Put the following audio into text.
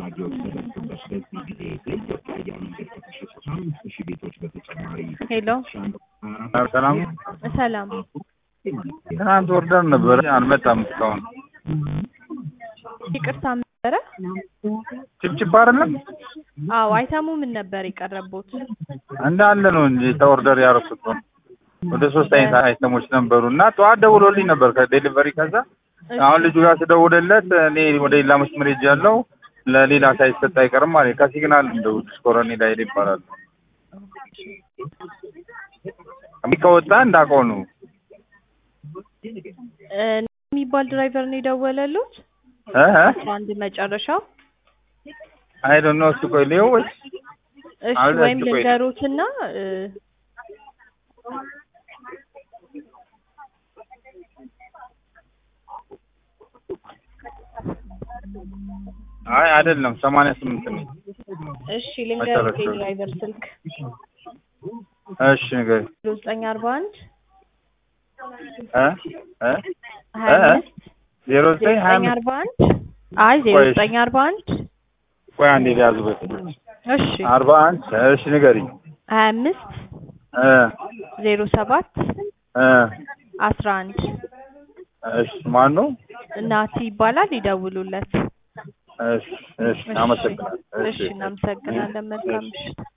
ሄሎ ሰላም ሰላም ትናንት ወርደን ነበር አልመጣም እስካሁን። ይቅርታ ነበረ? ጭብጭብ አይደለም? አዎ አይተሙ ምን ነበር የቀረቡት? እንዳለ ነው እንጂ ተወርደር ያረኩት ነው። ወደ 3 አይነት አይተሞች ነበሩና ጠዋት ደውሎልኝ ነበር ከዴሊቨሪ ከዛ አሁን ልጁ ጋር ተደውለለት እኔ ወደ ሌላ መስመር ሄጃለሁ ለሌላ ሳይሰጥ አይቀርም ማለት ከሲግናል እንደው ስኮረኒ ላይ ይባላል። ከወጣ እንዳውቀው ነው የሚባል ድራይቨር ነው የደወለሉት? አንድ መጨረሻው አይ ዶንት ኖ እሱ ቆይ ሌው እሺ ወይም ልንገሩትና አይ አይደለም 88 ነው። እሺ ልንገሩት የድራይቨር ስልክ እሺ ንገሪ 0941 0941 አይ 0941 ቆይ አንዴ ያዙበት እሺ 41 እሺ ንገሪ 25 07 11 እሺ ማን ነው? እናቲ ይባላል ይደውሉለት። እሺ አመሰግናለሁ። እሺ እናመሰግናለን። መልካም ምሽት።